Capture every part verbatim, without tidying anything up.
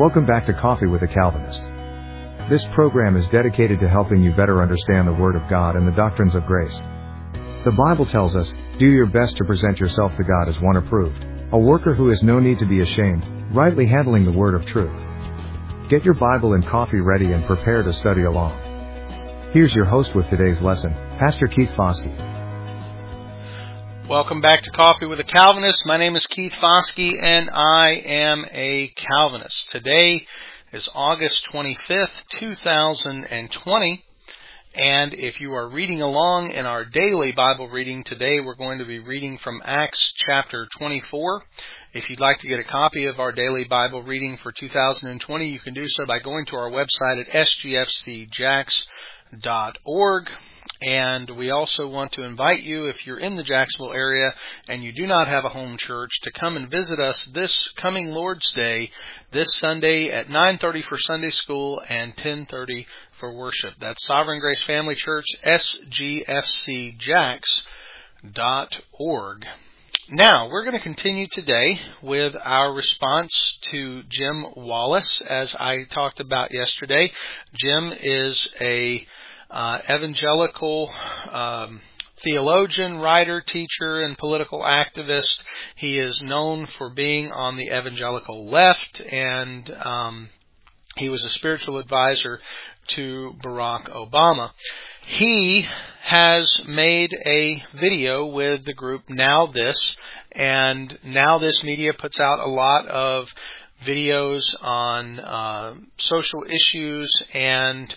Welcome back to Coffee with a Calvinist. This program is dedicated to helping you better understand the Word of God and the doctrines of grace. The Bible tells us, do your best to present yourself to God as one approved, a worker who has no need to be ashamed, rightly handling the word of truth. Get your Bible and coffee ready and prepare to study along. Here's your host with today's lesson, Pastor Keith Foskey. Welcome back to Coffee with a Calvinist. My name is Keith Foskey, and I am a Calvinist. Today is August twenty-fifth, two thousand twenty, and if you are reading along in our daily Bible reading today, we're going to be reading from Acts chapter twenty-four. If you'd like to get a copy of our daily Bible reading for two thousand twenty, you can do so by going to our website at s g f c jax dot org. And we also want to invite you, if you're in the Jacksonville area and you do not have a home church, to come and visit us this coming Lord's Day, this Sunday at nine thirty for Sunday school and ten thirty for worship. That's Sovereign Grace Family Church, s g f c jax dot org. Now, we're going to continue today with our response to Jim Wallis, as I talked about yesterday. Jim is a Uh, evangelical um, theologian, writer, teacher, and political activist. He is known for being on the evangelical left, and um, he was a spiritual advisor to Barack Obama. He has made a video with the group Now This, and Now This Media puts out a lot of videos on uh, social issues, and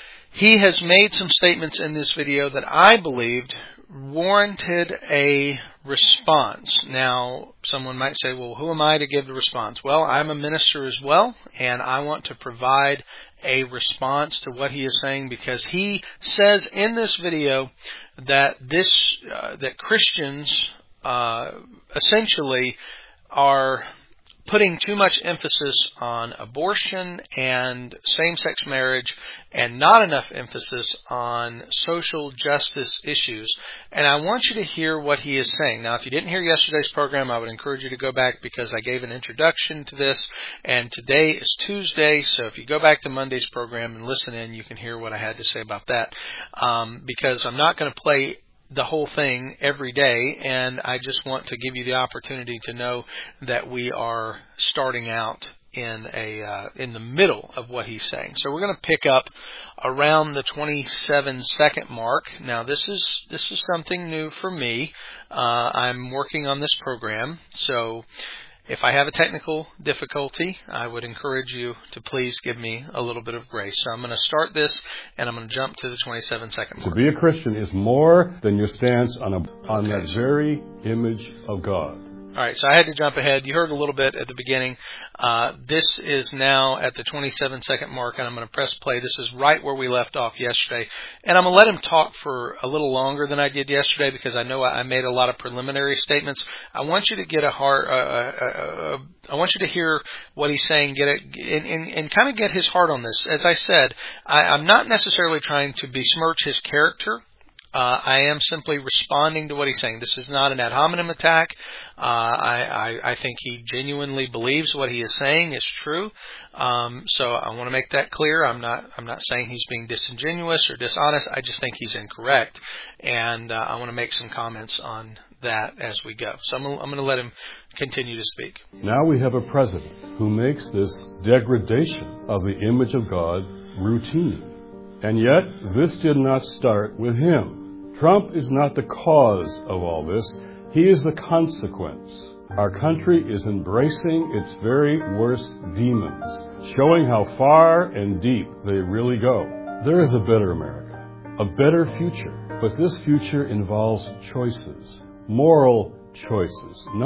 he has made some statements in this video that I believed warranted a response. Now, someone might say, well, who am I to give the response? Well, I'm a minister as well, and I want to provide a response to what he is saying, because he says in this video that this uh, that Christians uh, essentially are putting too much emphasis on abortion and same-sex marriage and not enough emphasis on social justice issues. And I want you to hear what he is saying. Now, if you didn't hear yesterday's program, I would encourage you to go back, because I gave an introduction to this, and today is Tuesday, so if you go back to Monday's program and listen in, you can hear what I had to say about that, um, because I'm not going to play the whole thing every day, and I just want to give you the opportunity to know that we are starting out in a uh, in the middle of what he's saying. So we're going to pick up around the twenty-seven second mark. Now this is this is something new for me. Uh, I'm working on this program, so if I have a technical difficulty, I would encourage you to please give me a little bit of grace. So I'm going to start this, and I'm going to jump to the twenty-seven second mark. To be a Christian is more than your stance on a, on that very image of God. All right, so I had to jump ahead. You heard a little bit at the beginning. Uh, this is now at the twenty-seven second mark, and I'm going to press play. This is right where we left off yesterday. And I'm going to let him talk for a little longer than I did yesterday, because I know I made a lot of preliminary statements. I want you to get a heart. Uh, uh, uh, I want you to hear what he's saying, get it, and, and, and kind of get his heart on this. As I said, I, I'm not necessarily trying to besmirch his character. Uh, I am simply responding to what he's saying. This is not an ad hominem attack. Uh, I, I, I think he genuinely believes what he is saying is true. Um, so I want to make that clear. I'm not I'm not saying he's being disingenuous or dishonest. I just think he's incorrect, and uh, I want to make some comments on that as we go. So I'm gonna, I'm going to let him continue to speak. Now we have a president who makes this degradation of the image of God routine. And yet, this did not start with him. Trump is not the cause of all this. He is the consequence. Our country is embracing its very worst demons, showing how far and deep they really go. There is a better America, a better future, but this future involves choices, moral choices. No-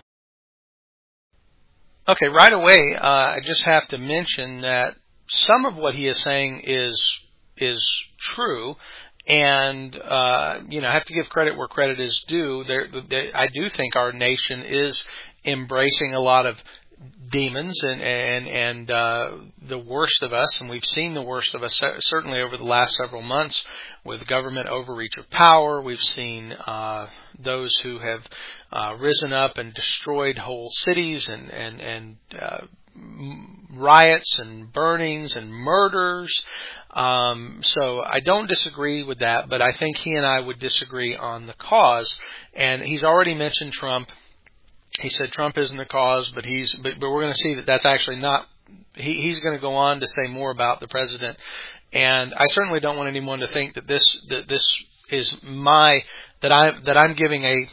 okay, right away, uh, I just have to mention that some of what he is saying is is true, and uh, you know, I have to give credit where credit is due. There, there, I do think our nation is embracing a lot of demons and and and uh, the worst of us, and we've seen the worst of us certainly over the last several months with government overreach of power. We've seen uh, those who have uh, risen up and destroyed whole cities and and and uh, riots and burnings and murders. Um, so I don't disagree with that, but I think he and I would disagree on the cause. And he's already mentioned Trump. He said Trump isn't the cause, but he's but, but we're going to see that that's actually not. He, he's going to go on to say more about the president. And I certainly don't want anyone to think that this that this is my that I that I'm giving a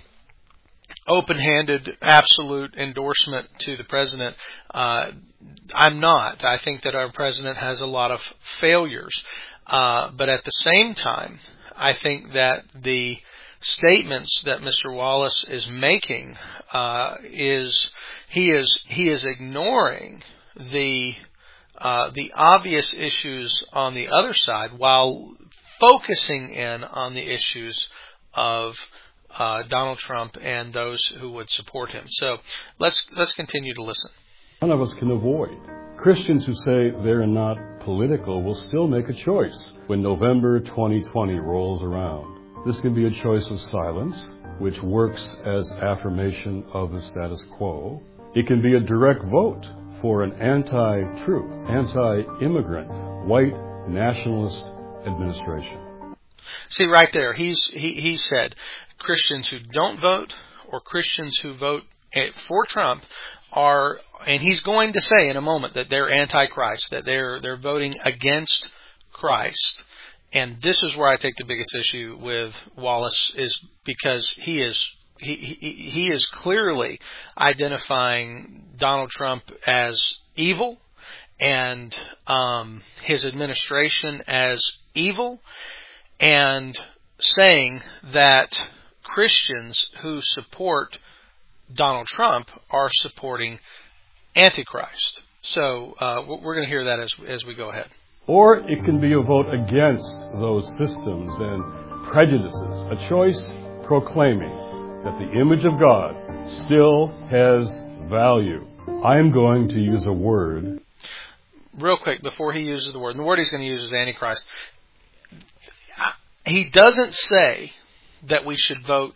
open-handed, absolute endorsement to the president. Uh, I'm not. I think that our president has a lot of failures. Uh, but at the same time, I think that the statements that Mister Wallace is making uh, is he is he is ignoring the uh, the obvious issues on the other side while focusing in on the issues of Uh, Donald Trump and those who would support him. So let's let's continue to listen. None of us can avoid. Christians who say they're not political will still make a choice when November twenty twenty rolls around. This can be a choice of silence, which works as affirmation of the status quo. It can be a direct vote for an anti-truth, anti-immigrant, white nationalist administration. See, right there, he's he, he said Christians who don't vote or Christians who vote for Trump are, and he's going to say in a moment that they're anti-Christ, that they're they're voting against Christ. And this is where I take the biggest issue with Wallace, is because he is he he, he is clearly identifying Donald Trump as evil and um, his administration as evil, and saying that Christians who support Donald Trump are supporting Antichrist. So uh, we're going to hear that as as we go ahead. Or it can be a vote against those systems and prejudices, a choice proclaiming that the image of God still has value. I'm going to use a word. Real quick, before he uses the word, and the word he's going to use is Antichrist. He doesn't say that we should vote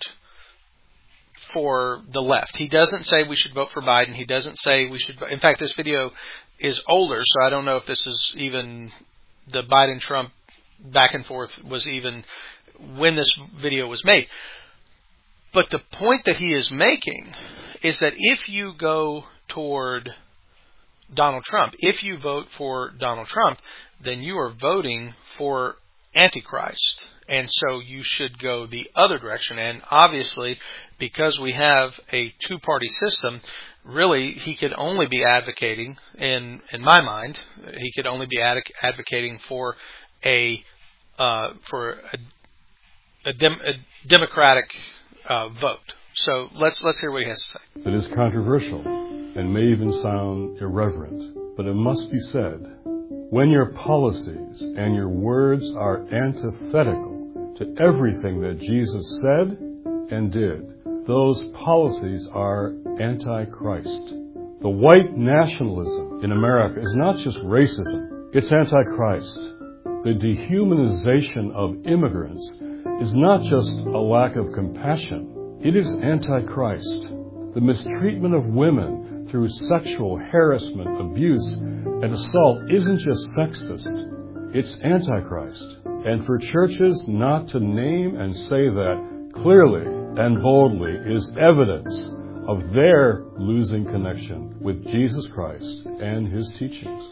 for the left. He doesn't say we should vote for Biden. He doesn't say we should. In fact, this video is older, so I don't know if this is even the Biden-Trump back and forth was even when this video was made. But the point that he is making is that if you go toward Donald Trump, if you vote for Donald Trump, then you are voting for Antichrist. And so you should go the other direction. And obviously, because we have a two-party system, really he could only be advocating, in in my mind, he could only be ad- advocating for a uh, for a, a, dem- a democratic uh, vote. So let's let's hear what he has to say. It is controversial and may even sound irreverent, but it must be said. When your policies and your words are antithetical to everything that Jesus said and did, those policies are anti-Christ. The white nationalism in America is not just racism, it's anti-Christ. The dehumanization of immigrants is not just a lack of compassion, it is anti-Christ. The mistreatment of women through sexual harassment, abuse, and assault isn't just sexist, it's anti-Christ. And for churches not to name and say that clearly and boldly is evidence of their losing connection with Jesus Christ and His teachings.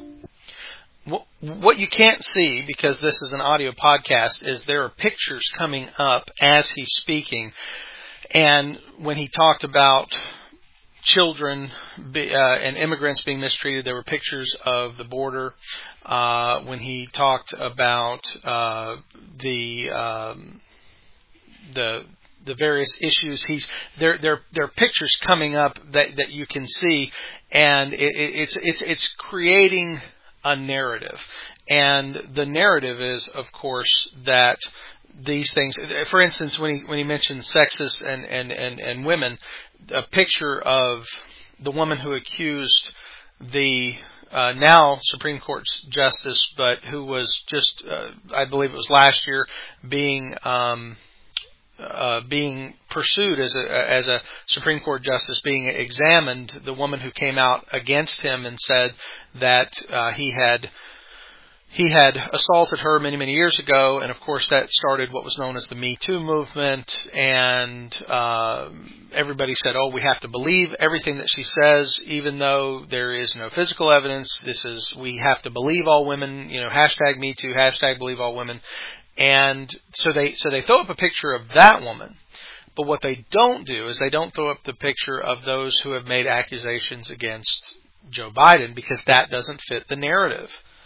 What you can't see, because this is an audio podcast, is there are pictures coming up as he's speaking. And when he talked about children be, uh, and immigrants being mistreated, there were pictures of the border. Uh, when he talked about uh, the um, the the various issues, he's there. There there are pictures coming up that, that you can see, and it, it, it's it's it's creating a narrative. And the narrative is, of course, that these things. For instance, when he when he mentioned sexist and and, and, and women, a picture of the woman who accused the uh, now Supreme Court Justice, but who was just, uh, I believe it was last year, being um, uh, being pursued as a as a Supreme Court justice, being examined, the woman who came out against him and said that uh, he had he had assaulted her many many years ago, and of course that started what was known as the Me Too movement, and uh, everybody said, "Oh, we have to believe everything that she says, even though there is no physical evidence. This is we have to believe all women." You know, hashtag Me Too, hashtag Believe All Women. And so they so they throw up a picture of that woman, but what they don't do is they don't throw up the picture of those who have made accusations against Joe Biden, because that doesn't fit the narrative.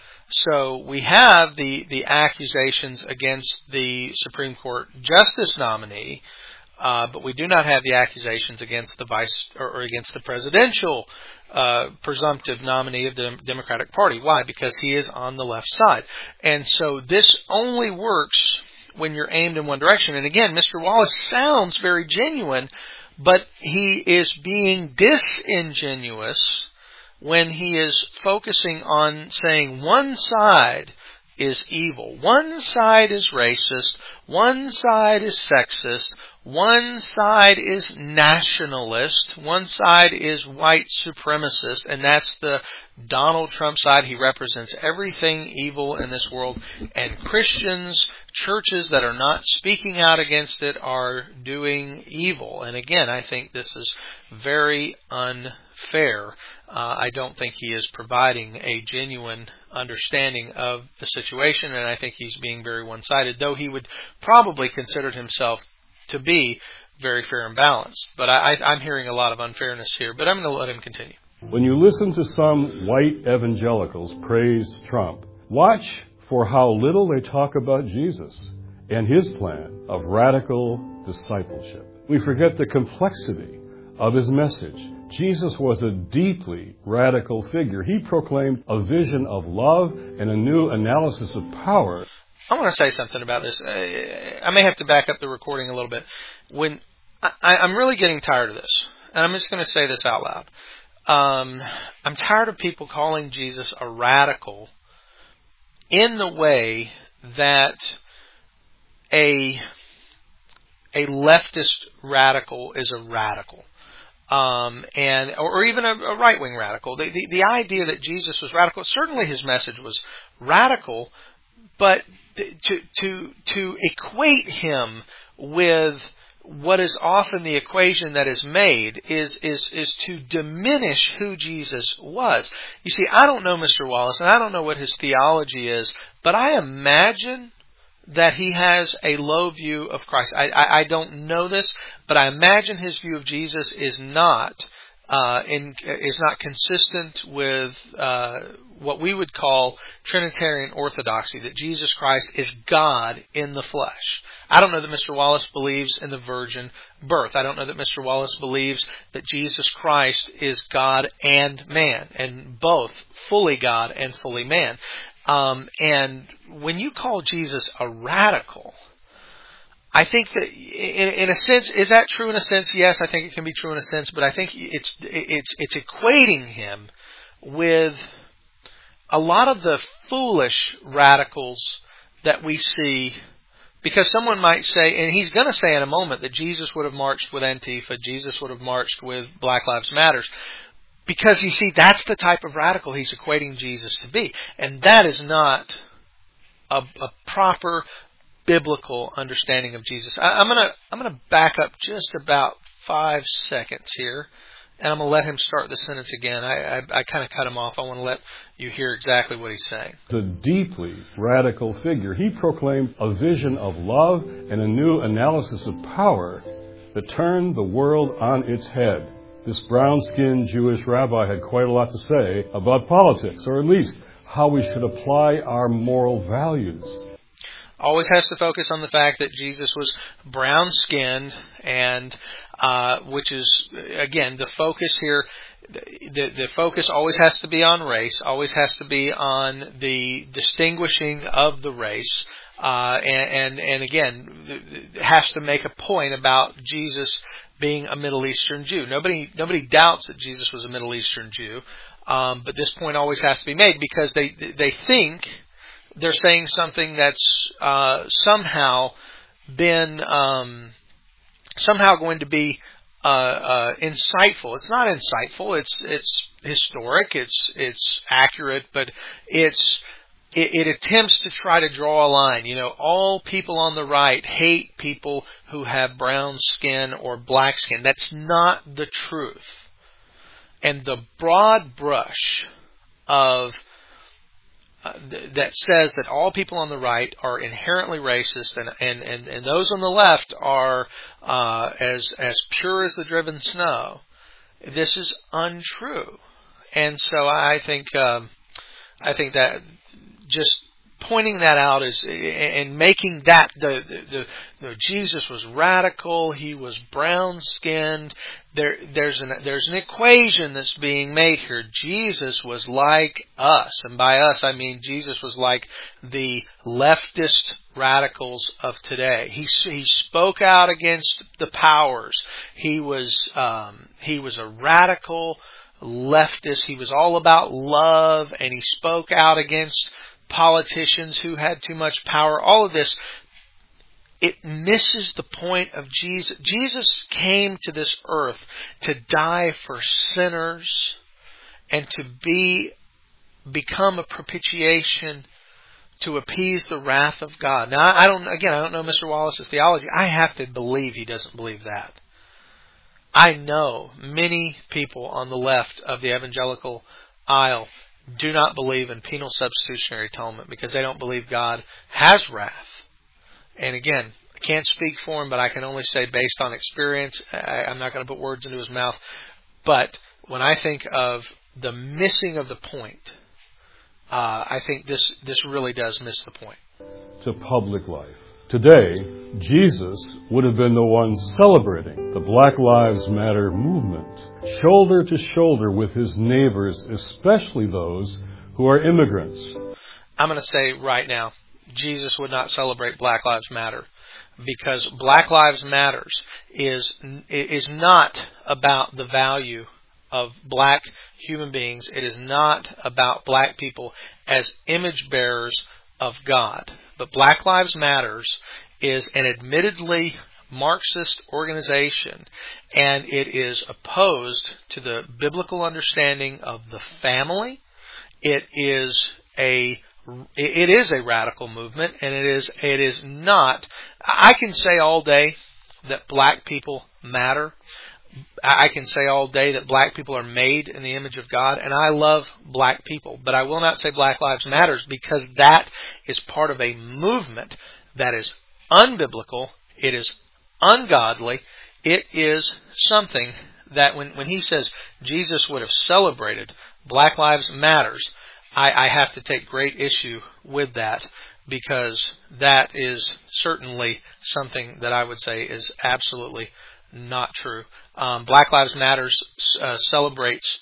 So we have the the accusations against the Supreme Court justice nominee, uh, but we do not have the accusations against the vice or, or against the presidential Uh, presumptive nominee of the Democratic Party. Why? Because he is on the left side. And so this only works when you're aimed in one direction. And again, Mister Wallace sounds very genuine, but he is being disingenuous when he is focusing on saying one side is evil, one side is racist, one side is sexist, one side is nationalist, one side is white supremacist, and that's the Donald Trump side. He represents everything evil in this world, and Christians, churches that are not speaking out against it, are doing evil. And again, I think this is very unfair. Uh, I don't think he is providing a genuine understanding of the situation, and I think he's being very one-sided, though he would probably consider himself to be very fair and balanced. But I, I, I'm hearing a lot of unfairness here, but I'm going to let him continue. When you listen to some white evangelicals praise Trump, watch for how little they talk about Jesus and his plan of radical discipleship. We forget the complexity of his message. Jesus was a deeply radical figure. He proclaimed a vision of love and a new analysis of power. I want to say something about this. I may have to back up the recording a little bit. When I, I'm really getting tired of this, and I'm just going to say this out loud. Um, I'm tired of people calling Jesus a radical in the way that a a leftist radical is a radical. Um, and or even a, a right-wing radical. The, the, the idea that Jesus was radical, certainly his message was radical, but to to to equate him with what is often the equation that is made is is is to diminish who Jesus was. You see, I don't know Mister Wallace, and I don't know what his theology is, but I imagine that he has a low view of Christ. I, I, I don't know this, but I imagine his view of Jesus is not uh, in, is not consistent with uh, what we would call Trinitarian orthodoxy, that Jesus Christ is God in the flesh. I don't know that Mister Wallace believes in the virgin birth. I don't know that Mister Wallace believes that Jesus Christ is God and man, and both fully God and fully man. Um, and when you call Jesus a radical, I think that in, in a sense, is that true in a sense? Yes, I think it can be true in a sense, but I think it's it's it's equating him with a lot of the foolish radicals that we see. Because someone might say, and he's going to say in a moment, that Jesus would have marched with Antifa, Jesus would have marched with Black Lives Matter. Because, you see, that's the type of radical he's equating Jesus to be. And that is not a, a proper biblical understanding of Jesus. I, I'm going to I'm going to back up just about five seconds here, and I'm going to let him start the sentence again. I, I, I kind of cut him off. I want to let you hear exactly what he's saying. It's a deeply radical figure. He proclaimed a vision of love and a new analysis of power that turned the world on its head. This brown-skinned Jewish rabbi had quite a lot to say about politics, or at least how we should apply our moral values. Always has to focus on the fact that Jesus was brown-skinned, and uh, which is, again, the focus here, the, the focus always has to be on race, always has to be on the distinguishing of the race, uh, and, and, and again, it has to make a point about Jesus being a Middle Eastern Jew. Nobody nobody doubts that Jesus was a Middle Eastern Jew, um, but this point always has to be made because they they think they're saying something that's uh, somehow been um, somehow going to be uh, uh, insightful. It's not insightful. It's it's historic. It's it's accurate, but it's it, it attempts to try to draw a line. You know, all people on the right hate people who have brown skin or black skin. That's not the truth. And the broad brush of uh, th- that says that all people on the right are inherently racist, and and, and, and those on the left are uh, as as pure as the driven snow. This is untrue, and so I think um, I think that just pointing that out is and making that the, the, the Jesus was radical, he was brown skinned. There there's an there's an equation that's being made here. Jesus was like us, and by us I mean Jesus was like the leftist radicals of today. He he spoke out against the powers. He was um, he was a radical leftist. He was all about love, and he spoke out against politicians who had too much power. All of this, it misses the point of Jesus. Jesus came to this earth to die for sinners and to be become a propitiation to appease the wrath of God. Now, I don't. Again, I don't know Mister Wallace's theology. I have to believe he doesn't believe that. I know many people on the left of the evangelical aisle do not believe in penal substitutionary atonement because they don't believe God has wrath. And again, I can't speak for him, but I can only say based on experience. I, I'm not going to put words into his mouth. But when I think of the missing of the point, uh, I think this, this really does miss the point. To public life. Today, Jesus would have been the one celebrating the Black Lives Matter movement, shoulder to shoulder with his neighbors, especially those who are immigrants. I'm going to say right now, Jesus would not celebrate Black Lives Matter, because Black Lives Matters is is not about the value of black human beings. It is not about black people as image bearers of God. But Black Lives Matters is an admittedly Marxist organization, and it is opposed to the biblical understanding of the family. It is a it is a radical movement, and it is it is not. I can say all day that black people matter. I can say all day that black people are made in the image of God, and I love black people. But I will not say Black Lives Matters, because that is part of a movement that is unbiblical. It is ungodly. It is something that when, when he says Jesus would have celebrated Black Lives Matters, I, I have to take great issue with that, because that is certainly something that I would say is absolutely not true. Um, Black Lives Matters uh, celebrates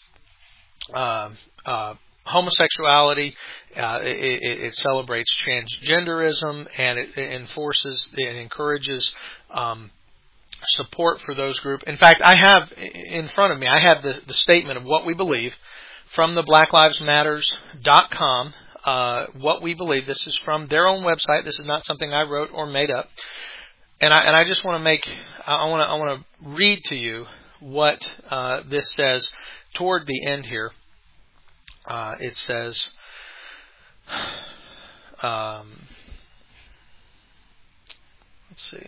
uh, uh, homosexuality. Uh, it, it celebrates transgenderism, and it, it enforces and encourages um, support for those groups. In fact, I have in front of me, I have the, the statement of what we believe from the black lives matters dot com. Uh, what we believe. This is from their own website. This is not something I wrote or made up. And I, and I just want to make, I want to, I want to read to you what uh, this says toward the end here. Uh, it says, um, let's see.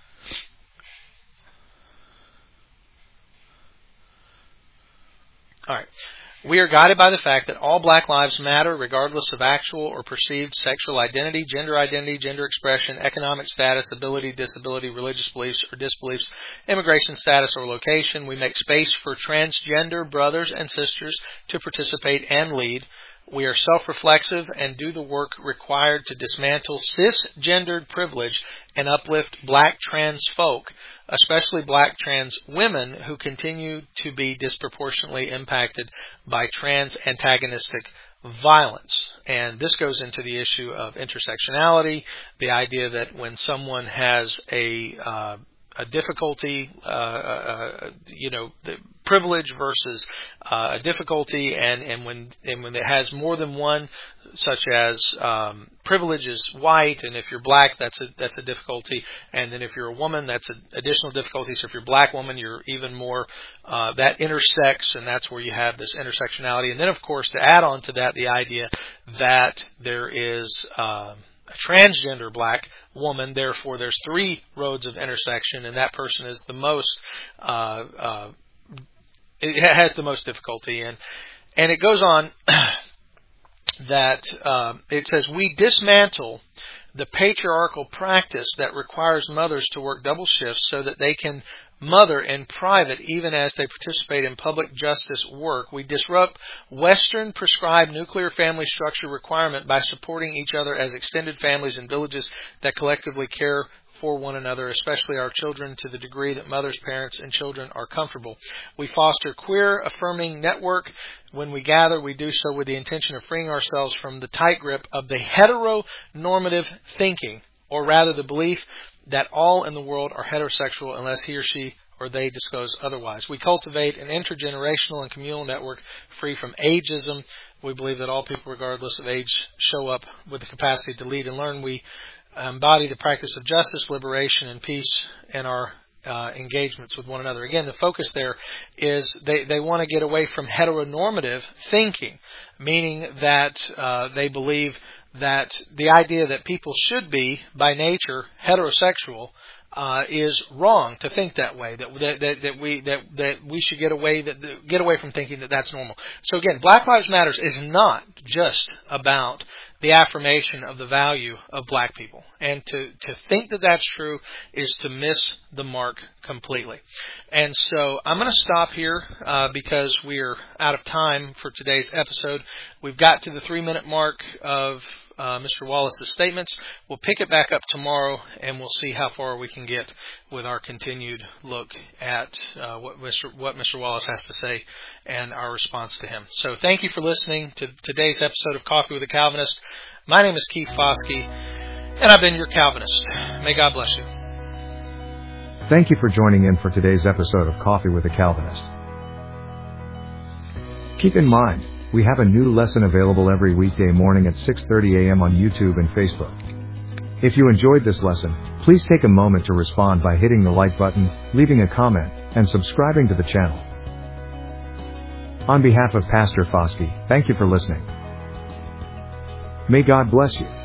All right. We are guided by the fact that all black lives matter, regardless of actual or perceived sexual identity, gender identity, gender expression, economic status, ability, disability, religious beliefs or disbeliefs, immigration status or location. We make space for transgender brothers and sisters to participate and lead. We are self-reflexive and do the work required to dismantle cisgendered privilege and uplift black trans folk, especially black trans women who continue to be disproportionately impacted by trans antagonistic violence. And this goes into the issue of intersectionality, the idea that when someone has a uh, a difficulty, uh, uh, you know, the privilege versus uh, a difficulty, and, and when and when it has more than one, such as um, privilege is white, and if you're black, that's a that's a difficulty, and then if you're a woman, that's an additional difficulty. So if you're a black woman, you're even more uh, that intersects, and that's where you have this intersectionality. And then, of course, to add on to that, the idea that there is uh, a transgender black woman, therefore there's three roads of intersection, and that person is the most uh, uh, it has the most difficulty. And and it goes on that uh, it says, we dismantle the patriarchal practice that requires mothers to work double shifts so that they can mother in private even as they participate in public justice work. We disrupt Western prescribed nuclear family structure requirement by supporting each other as extended families in villages that collectively care for one another, especially our children, to the degree that mothers, parents, and children are comfortable. We foster queer affirming network. When we gather, we do so with the intention of freeing ourselves from the tight grip of the heteronormative thinking, or rather the belief that all in the world are heterosexual unless he or she or they disclose otherwise. We cultivate an intergenerational and communal network free from ageism. We believe that all people, regardless of age, show up with the capacity to lead and learn. We embody the practice of justice, liberation, and peace in our uh, engagements with one another. Again, the focus there is they, they want to get away from heteronormative thinking, meaning that uh, they believe that the idea that people should be, by nature, heterosexual uh, is wrong to think that way. That that, that, that we that, that we should get away that get away from thinking that that's normal. So again, Black Lives Matter is not just about the affirmation of the value of black people. And to, to think that that's true is to miss the mark completely. And so I'm going to stop here uh, because we're out of time for today's episode. We've got to the three-minute mark of uh, Mister Wallace's statements. We'll pick it back up tomorrow, and we'll see how far we can get with our continued look at uh, what Mister what Mister Wallace has to say and our response to him. So thank you for listening to today's episode of Coffee with a Calvinist. My name is Keith Foskey, and I've been your Calvinist. May God bless you. Thank you for joining in for today's episode of Coffee with a Calvinist. Keep in mind, we have a new lesson available every weekday morning at six thirty a.m. on YouTube and Facebook. If you enjoyed this lesson, please take a moment to respond by hitting the like button, leaving a comment, and subscribing to the channel. On behalf of Pastor Foskey, thank you for listening. May God bless you.